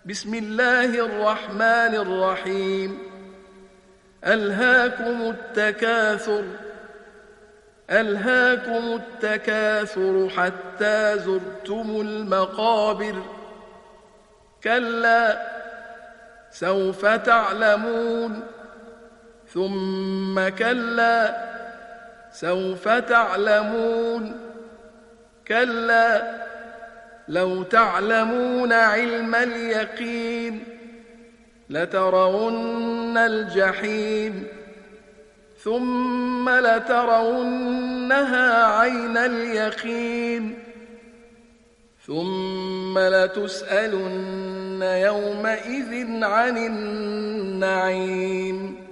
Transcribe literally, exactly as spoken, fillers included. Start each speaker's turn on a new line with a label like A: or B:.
A: بسم الله الرحمن الرحيم ألهاكم التكاثر ألهاكم التكاثر حتى زرتم المقابر كلا سوف تعلمون ثم كلا سوف تعلمون كلا لو تعلمون علم اليقين لترون الجحيم ثم لترونها عين اليقين ثم لتسألن يومئذ عن النعيم